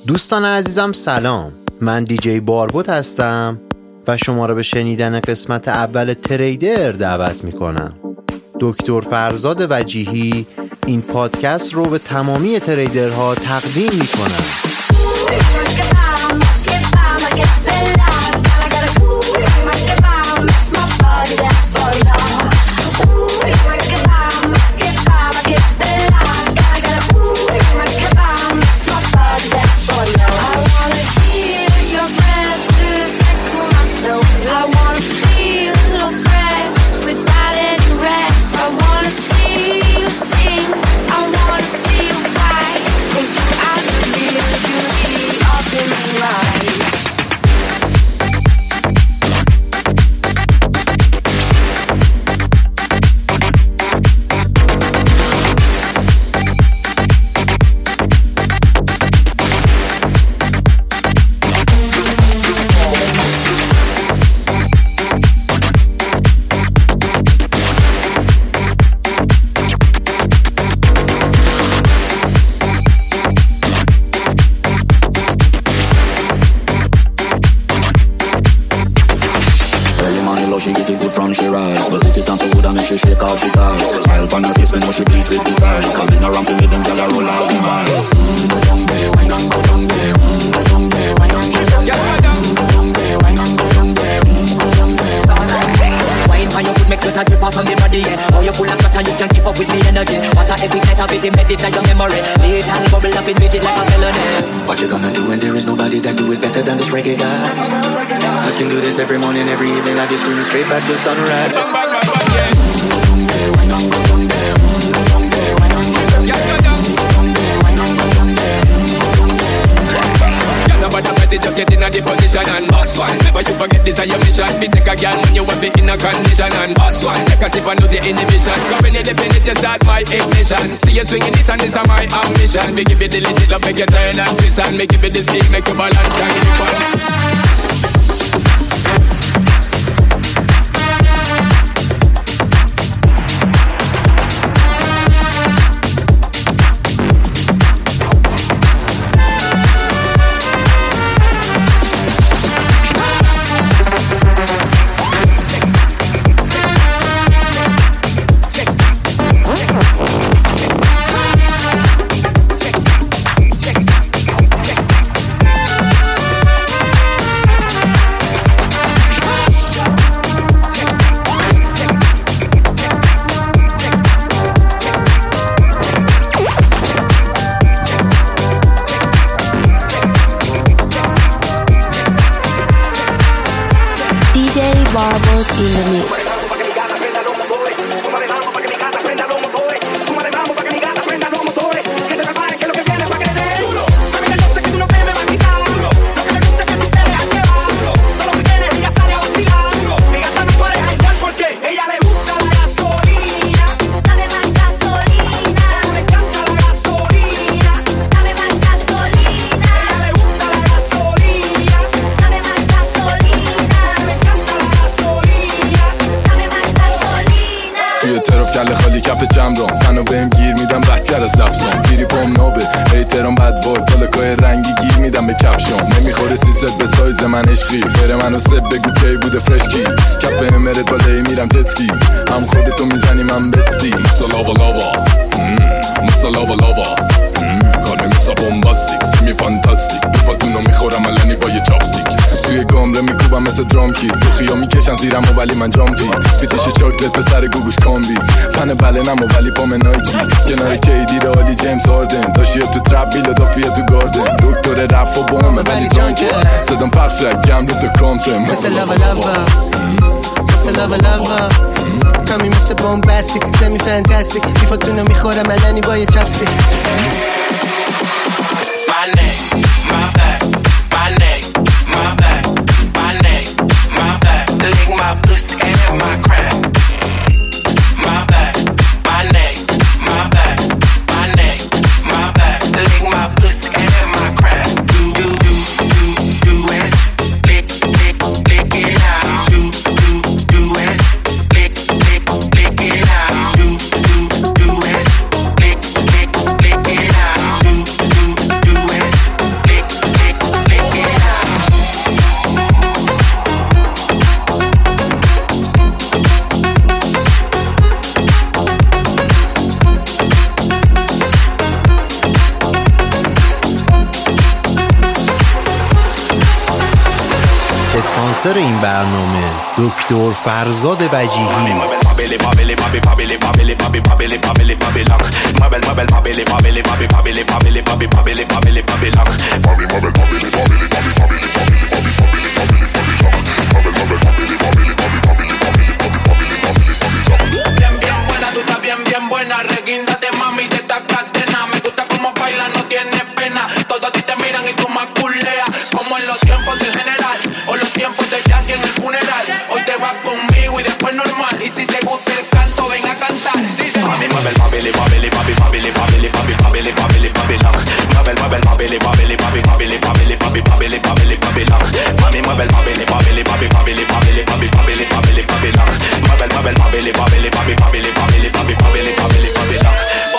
دوستان عزیزم سلام، من دیجی باربود هستم و شما را به شنیدن قسمت اول تریدر دعوت می کنم. دکتر فرزاد وجیهی این پادکست رو به تمامی تریدرها تقدیم می کنم. Every morning, every evening, I just scream straight back to sunrise. Just get in a the position and boss one. Never you forget this is your mission. Be take a girl when you have it in a condition and boss one. Take a sip and do the inhibition. Cause when you depend it, you start my ignition. See you swinging it and this is my ambition. Make it the legit love, make you turn and twist and make it the stick, make you balance and give it fun. Barbot in the mix. کف جمرم فنو بهم گیر میدم بدتر از لفظم گیری پام نابه ایترام بد بار پالکای رنگی گیر میدم به کفشم نمیخوره سیست به سایز من عشقی غیر منو سب بگو کی بوده فرشکی کف امرت بالای میرم جتکی هم خودتو میزنی من بستی مثل لاوا لاوا مثل لاوا لاوا کار مثل بومباستیک سیمی فانتاستیک بفاتونو میخورم الانی با یه چاپستیک توی گامره میکوبم مثل درام کی تو خیا میکشن زیرم و ولی من جامپی فیتش چاکلت به سر گوگوش کامبیت فن بلنم و ولی پام نایکی کنار کیدی رو آلی جیمز هاردن داشتی تو ترپ ویل و دافیه تو گاردن دکتر رف و بامه ولی جانکه صدام پخش رک گم رو تو کانتر مثل لاوا لاوا مثل لاوا لاوا کمی مثل بومباستیک سمی فانتاستیک بیفاتونو میخورم الانی با یه چپستیک My neck, my back, my neck, my back, my neck, my back. Lick my pussy and my crack. My back, my neck, my back, my neck, my back. Lick my pussy and my crack. Do it, lick it out. Do it, lick it out. Do it, lick it out. Do it, lick اسپانسر این برنامه دکتر فرزاد وجیهی. Bien buena, reguíndate mami de esta cadena. Me gusta como baila, no tiene pena. Todos a ti te miran y tú más culeas. Como en los tiempos del general o los tiempos de Yankee en el funeral. Hoy te vas conmigo y después normal. Y si te gusta el canto, ven a cantar. Dice mami, mueve el babili, babili, babi, babili, babili, babi, babili, babili, babilón. Mueve el babili, babili, babi, babili, babili, babi, babili, babili, babilón. Mami, mueve el babili, babili, babi, babili, babili, babi, babili, babili, babilón. Mueve el babili, babili, babi, babili, babili, babi, babili, babili, babilón.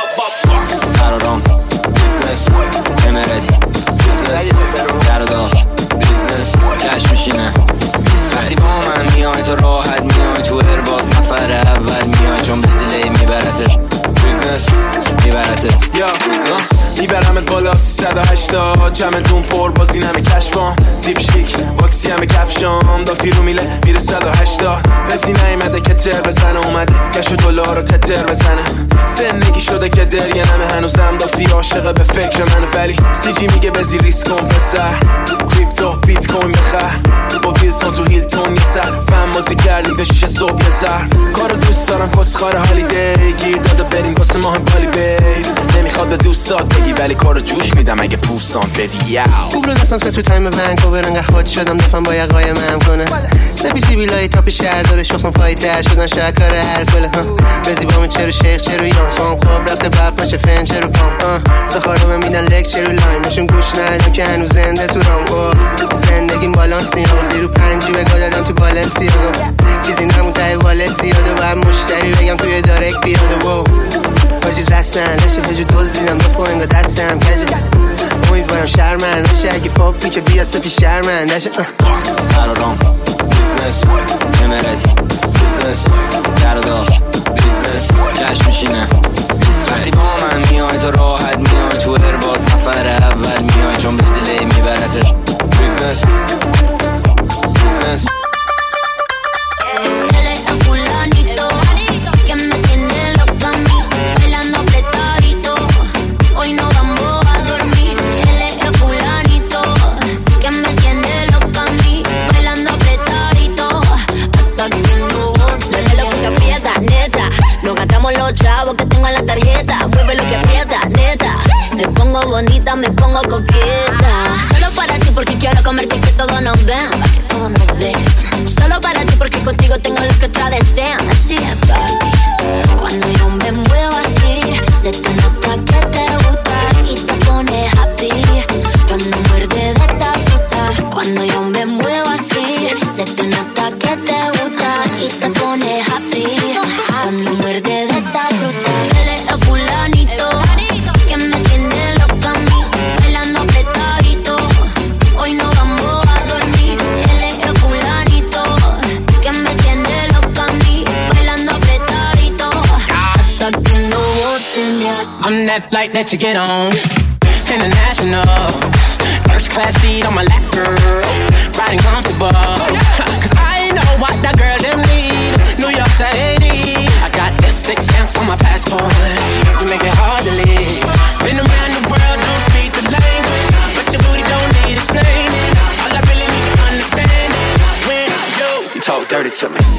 قرارم بیزنس امارات بیزنس دردار بیزنس کش میشینه وقتی با من میای تو راحت میای تو ارباز نفر اول میای چون به زیله میبرته بیزنس میبرته یا میبرمت بالا 380 جمعتون پر بازی نمی کشفام تیپ شیک واکسی همه کفشام دافی رو میله میره 180 بسی نیمده که تر بزنه اومده کش و دلار رو تتر بزنه زندگی شده که درگه نمه هنوزم دافی عاشقه به فکر منه ولی سی جی میگه بزی ریسک کن پسر کریپتو بیت کوین بخر با ویلسون تو هیلتون یه سر فهم بازی کردیم به 6 صبح یه سر کارو دوست دارم کسخار هالیدی گیر داده بریم واسه ماه بالی بیب نمیخواد به دوستات بگی ولی کارو جوش میدم اگه پوستان بدی یاو خوب رو دستم سه تو تایم ونکوور انگه هات شدم دفعه با یقای مهم کنه سپیسی بیلای تاپ شهر داره شخصم پایی تر شدن شاید کار هر کله بزی با من چرو شیخ چرو یان سام خواب رفته بب نشه فن چرو پام سخارو من میدن لک چرو لاین نشون گوش ندم که هنوز زنده تو رام زندگیم بالانسی رو پنجی بگاه دادم تو بالانسی چیزی نمون تای والت زیاده باید مشتری بگم توی دارک بیاده حاجی رسن نشه هجو دوز دیدم دفعه انگا دستم کجه امیدوارم شرمن نشه اگه فاپی که بیاسته پیش شرمن نشه قرارم بیزنس امارات بیزنس دردار بیزنس کش میشینه وقتی با من میای تو راحت میای تو ارباز نفر اول میای چون به زیله میبرته بیزنس بیزنس Los chavos que tengo en la tarjeta, mueve lo que aprieta, neta. Me pongo bonita, me pongo coqueta. Solo para ti porque quiero comerte que todos nos ven. Solo para ti porque contigo tengo lo que otras desean. Así es, papi. Cuando yo me muevo así, se te nota que te gusta y te pone happy. Cuando muerde de esta fruta, cuando yo me muevo así, se te nota que te gusta y te pone happy. Cuando muerde de esta fruta, él es el fulanito que me tiene loca a mí, bailando apretadito. Hoy no vamos a dormir. Él es el fulanito que me tiene loca a mí, bailando apretadito. Hasta que no boten ya. I'm that flight that you get on, international. First class seat on my lap, girl, riding comfortable. Cause I know what that girl them need. New York to Haiti, I got lipstick stamps on my passport. You make it hard to leave. Been around the world, don't speak the language, but your booty don't need explaining. All I really need to understand is when you talk dirty to me.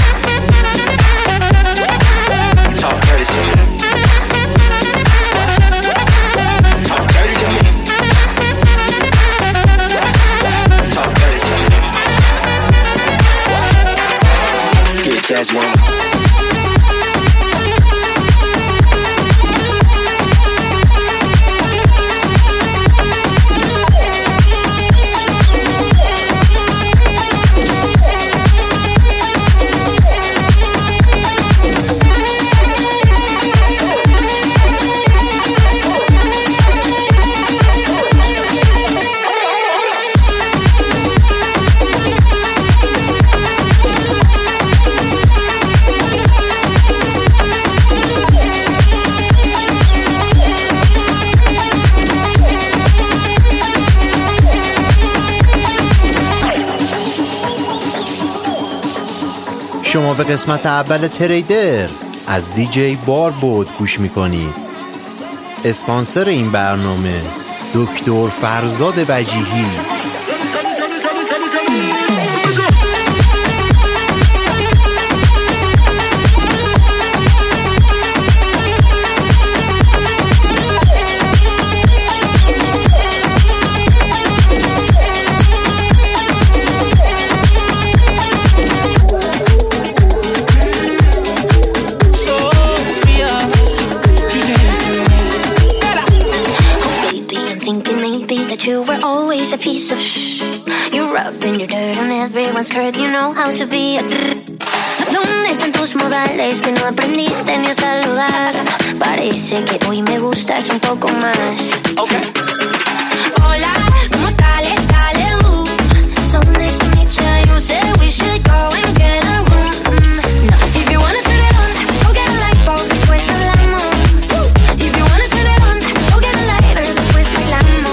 You talk dirty to me. Talk dirty to me. Talk dirty to me. Get jazz one. به قسمت اول تریدر از دیجی باربود گوش میکنید. اسپانسر این برنامه دکتر فرزاد وجیهی. You were always a piece of You're rubbing your dirt on everyone's skirt. You know how to be a ¿Dónde están tus modales que no aprendiste ni a saludar? Parece que hoy me gustas un poco más. Okay. Hola, ¿cómo tal? Dale, So nice to meet ya. You said we should go and get a room. No, if you wanna turn it on, go get a light bulb, después hablamos. If you wanna turn it on, go get a lighter, después bailamos.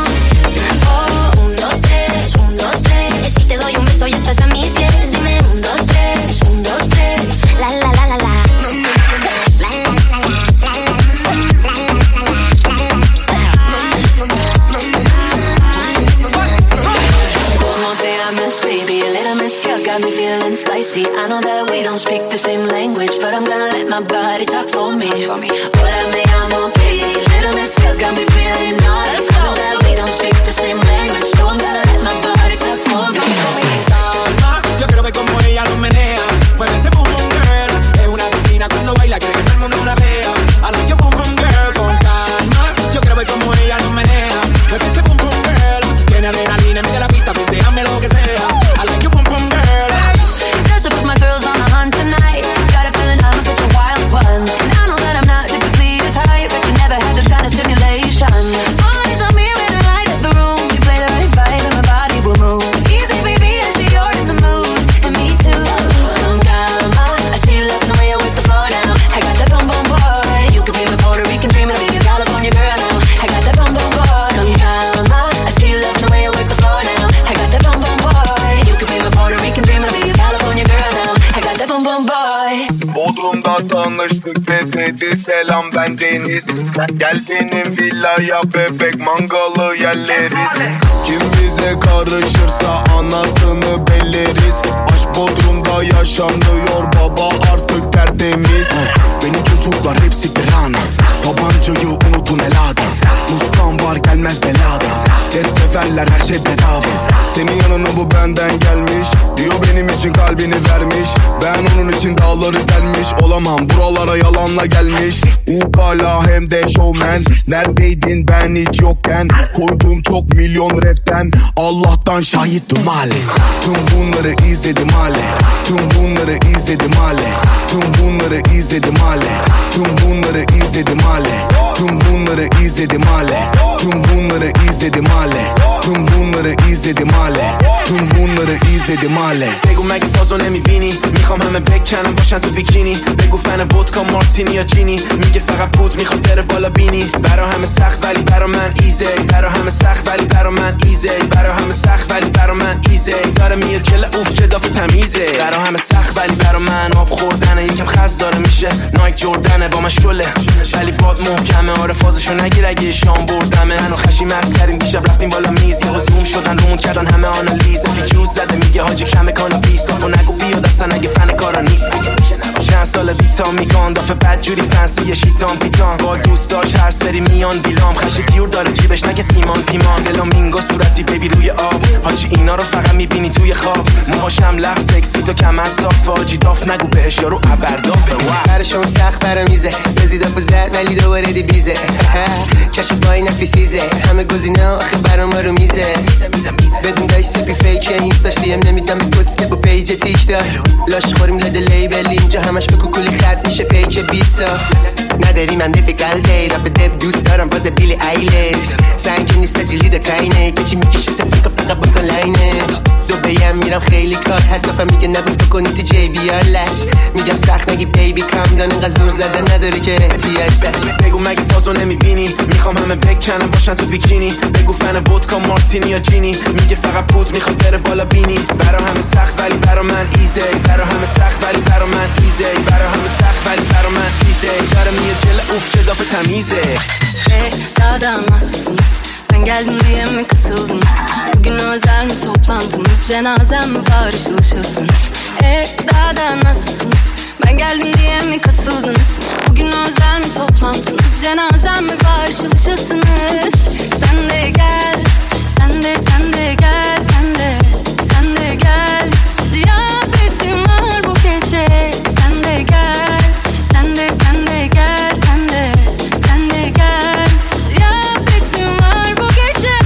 Te doy un beso y estás a mis pies. Dime 1, 2, 3, 1, 2, 3. La la la la la. ¿Cómo te llamas, baby? A little miss girl got me feeling spicy. I know that we don't speak the same language, but I'm gonna let my body talk for me. Hola, me llamo baby. A little miss girl got me feeling nice. I know that we don't speak the same language, so I'm gonna let my body talk for me. Yo quiero ver cómo ella lo menea. Mueve ese boom boom girl. Es una asesina cuando baila, quiere que todo el mundo la vea. I like your boom boom girl. Con calma. Yo quiero ver cómo ella lo menea. Mueve ese boom boom girl. Tiene adrenalina, mete la pista, déjame lo que sea. I like your boom boom girl. Just to put my girls on the hunt tonight. Got a feeling I'm such a wild one. And I know that I'm not typically the type, but you never had this kind of stimulation. All eyes on me when I light up the room. You play the right vibe and my body will move. Easy baby, I see you're in the mood. And me too. Con calma. I see you loving the way I whip the floor now. I got that boom boom boy. You could be my Puerto Rican dream and I'll be your California girl now. I got that boom boom boy. Con calma. I see you loving the way I whip the floor now. I got that boom boom boy. You could be my Puerto Rican dream and I'll be your California girl now. I got that boom boom boy. Bodrum'da tanıştık ve dedi selam ben Deniz. Gel benim villaya bebek mangalı yerleriz. Kim bize karışırsa anasını belleriz. Aşk Bodrum'da yaşanıyor baba artık tertemiz. Benim çocuklar hepsi pirana. Tabancayı unutun Ela'da. Muskan var gelmez belada. Et seferler her şey bedava. Senin yanına bu benden gelmiş. Diyor benim için kalbini vermiş. Ben onun için dağları delmiş. Olamam buralara yalanla gelmiş. Ukala hem de showman. Neredeydin ben hiç yokken? Koydum çok milyon rapten. Allah'tan şahittim hale. Tüm bunları izledim hale. Tüm bunları izledim hale. Tüm bunları izledim hale. Tüm bunları izledim hale. Tüm bunları izledim hale. Tüm bunları izledim hale. Tüm bunları izledim hale. Tüm bunları izledim hale. بگو مگه تازو نمیبینی میخوام همه بکنم باشن تو بیکینی بگو فن ودکا مارتینی یا جینی میگه فقط پود میخواد بره بالا بینی برا همه سخت ولی برا من ایزی برا همه سخت ولی برا من ایزی برا همه سخت ولی برا من ایزی داره میاد جل اوف چه دافه تمیزه برا همه سخت ولی برا من آب خوردنه یکم خز داره میشه نایک جردنه با من شله ولی باد محکمه آره فازشو نگیر اگه شام بردمه منو خشی مست کردیم دیشب رفتیم بالا میز یهو زوم شدن رومون کردن همه آنالیز پیچوز زده میگه حاجی کمه کالا بیست تو نگو بیاد اصلا اگه فن کارا نیست چند سال بیتام میگان دافه بد جوری فنسی شیطان پیتان با دوستاش هر سری میان بیلام خشی پیور داره جیبش نگه سیمان پیمان فلامینگو صورتی بیبی روی آب حاجی اینا رو فقط میبینی توی خواب موهاشم لخ سکسی تو کمر صاف حاجی داف نگو بهش یارو ابردافه برشون سخت برا میزه بزیدا زد ولی دوباره دی بیزه کشف با این اسبی سیزه همه گزینه آخه برا ما رو میزه بدون داشت سپی فیکه اینستاش دیم نمیدم به پست که با پیج تیک دار لاش خوریم لده لیبل اینجا همش به کوکولی خرد میشه پیک 20 نداریم هم دیفیکال دیدا به دب دوست دارم باز بیلی ایلش سنگی نیست جلی دا کاینه که چی میکشه تفکر فقط بکن لاینش دو بیم میرم خیلی کار هست دفعه میگه نبوز بکنی تو جی بیار لش میگم سخت نگی بیبی کم دان اینقدر زور زده نداره که احتیاج داشت بگو مگه فازو نمیبینی؟ میخوام همه بکنم باشن تو بیکینی. بگو فن ودکا مارتینی یا جینی. میگه فقط پود میخواد بره بالا بینی. برا همه سخت ولی برا من ایزی. برا همه سخت ولی برا من ایزی. برا همه sakt vali para man easy. Yarım yiyeceğiyle uf cezafı temize. Hey daha nasılsınız? Ben geldim diye mi kısıldınız? Bugün özel mi toplantınız? Cenazem mi var ışılışıyorsunuz? Hey daha nasılsınız? Ben geldim diye mi kasıldınız? Bugün özel mi toplantınız? Cenazem mi var ışılışıyorsunuz? Sen de gel. Sen de gel. Sen de gel. Ziyafetim var bu gece. Sen de gel. Sen de gel. Sen de gel. Ziyafetim var bu gece.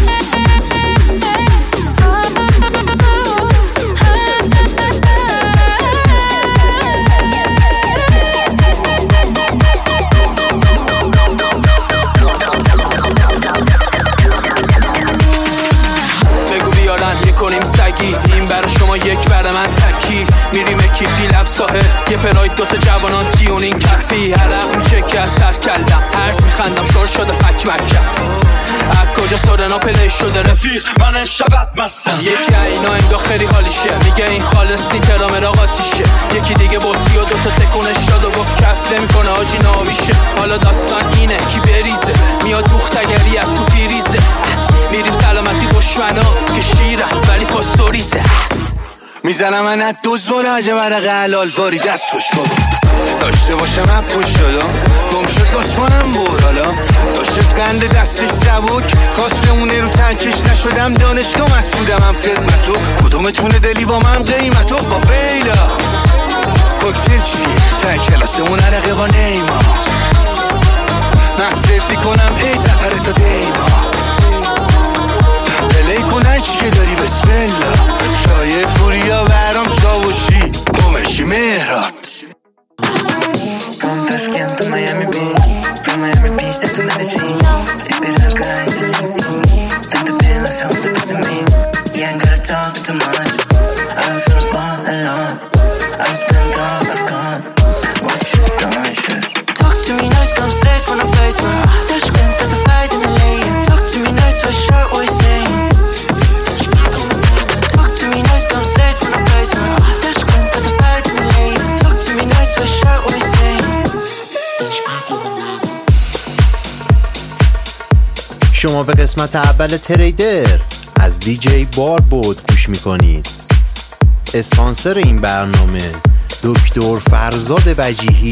کنیم سگی این برای شما یک برای من تکی میریم اکیپ دیلب ساحل یه پراید دوتا جوانان تیونین کفی حلق میشه که از سر کلم هرس میخندم شور شده فک مکم از کجا سورنا پلی شده رفیق من امشب مستم یکی اینا انگاه خیلی حالیشه میگه این خالص نیترا مراقاتیشه یکی دیگه بوتی و دوتا تکونش داد و گفت کفله میکنه آجی ناویشه حالا داستان اینه کی بریزه میاد دوختگری از تو فیریزه میریم سلامتی دشمنا که شیرم ولی پاستوریزه میزنم من از دوز براجه ورق حلال واری دست خوش بابا داشته باشم من پوش شدم گم شد باسمانم بور حالا داشت قند دستش سبک خواست بمونه رو ترکش نشدم دانشگاه مسئولم هم خدمتو کدومتونه دلی با من قیمتو با فیلا کوکتیل چیه تا کلاسمون عرقه با نیما نصد میکنم ای دقره تا دیما پلی کن هرچی که داری بسم الله شاید پوریا برام چاوشی گمشی مهران From Tashkent to Miami Beach From Miami Beach to Medellin Esperar acá en el cine Tanta pena, found the best in me Yeah, ain't gotta talk too much I don't feel all alone I'm spent all I've got What you done, shit Talk to me nice, come straight from the basement Tashkent to the bite in the lane Talk to me nice, for sure, what you saying Talk to me nice, come straight from the basement Tashkent to the bite in the lane Talk to me nice, for sure, what you saying شما به قسمت اول تریدر از دیجی باربود گوش میکنید. اسپانسر این برنامه دکتر فرزاد وجیهی.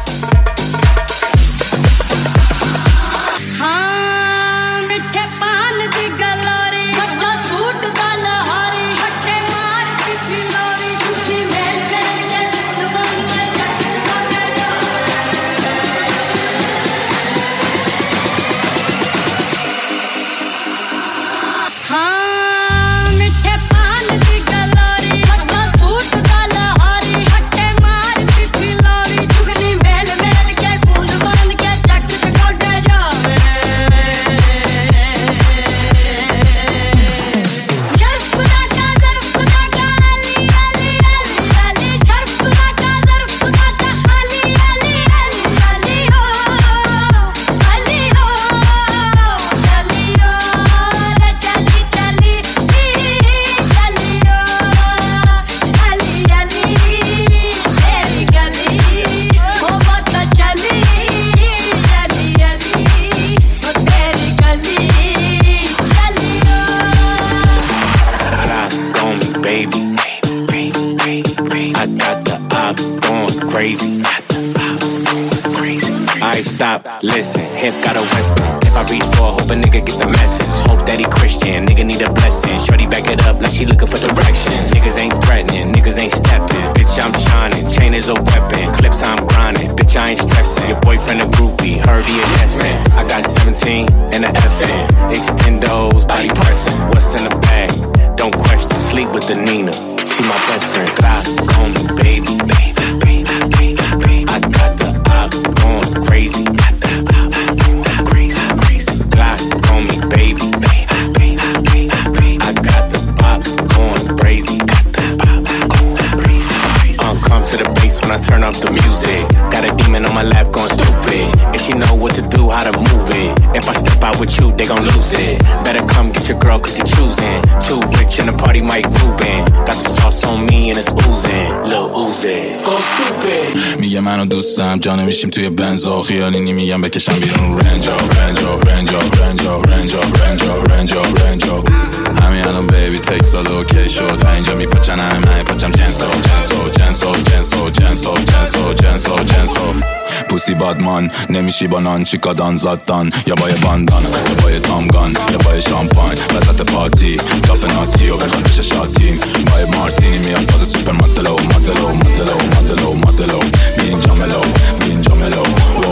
Listen, hip got a western. If I reach for, hope a nigga get the message. Hope that he Christian, nigga need a blessing. Shorty back it up like she looking for directions. Niggas ain't threatening, niggas ain't stepping. Bitch, I'm shining, chain is a weapon. Clips, I'm grinding, bitch, I ain't stressing. Your boyfriend a groupie, heard he investment. I got 17 and a FN. Extendos, body pressing. What's in the bag? Don't question, sleep with the Nina. She my best friend. Clock on me, baby, baby, baby, baby, baby. I got the ops going crazy. When I turn off the music, got a demon on my lap going stupid. And she know what to through how to move it. If I step out with you, they gon' lose it. Better come get your girl cause he choosing. Too rich in the party, Mike Rubin. Got the sauce on me and it's oozing. Lil Uzi. Go stupid. میگه منو دوستم جا نمیشیم توی بنزا خیالینی میگم بکشم بیرون رنجا رنجا رنجا رنجا رنجا رنجا رنجا رنجا همین الان بیبی تکستاد اوکی شد اینجا میپاچن همه پاچم جنسو جنسو جنسو جنسو جنسو جنسو جنسو جنسو پوسی بادمان نمیشی با نان چیکا دان زادان یا با یه باندان یا با یه تامگان یا با یه شامپاین وسط پارتی کافه ناتی و بخواد بشه شاتیم با یه مارتینی میاد فاز سوپر مدلو مدلو مدلو مدلو مدلو بی اینجا ملو بی اینجا ملو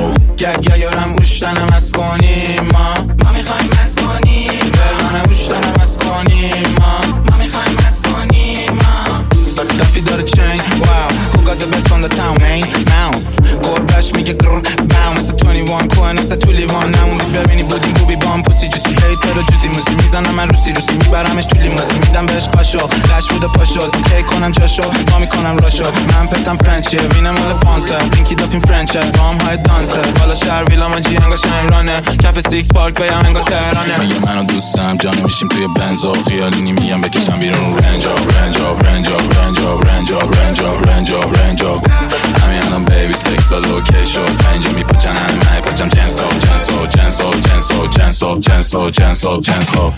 گگ یارم گوشتنم از کنیم ما میخوایم از کنیم برمانه گوشتنم از کنیم ما میخوایم از کنیم دفی داره چین واو who got the best on the town man now گربش میگه گرر باو مثل 21 کوه مثل تو لیوان نمونی ببینی بودیم بوبی بام پوسی جوسی هیتر و جوزی موزی میزنم من روسی میبرمش تو لیموزی میدم بهش قاشو لش بوده پاشو کی کنم جاشو ما میکنم راشو من پتم فرنچیه وینم مال فانسه پینکی دافین فرنچه بام های دانسه بالا شهر ویلا ما جی انگاش امرانه کف سیکس پارک بیم انگا تهرانه میگه منو دوستم جا نمیشیم توی بنزا خیالینی میگم بکشم بیرون رنجا رنجا رنجا رنجا رنجا رنجا رنجا رنجا همین الان بیبی تکستاد اوکی شد اینجا میپاچن همه پاچم جنسو جنسو جنسو جنسو جنسو جنسو جنسو جنسو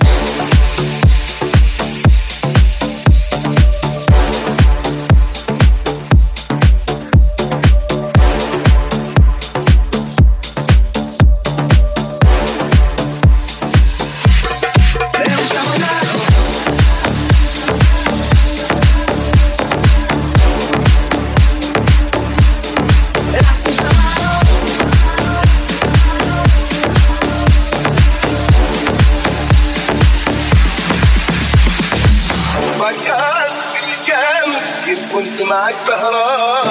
كنت معك سهران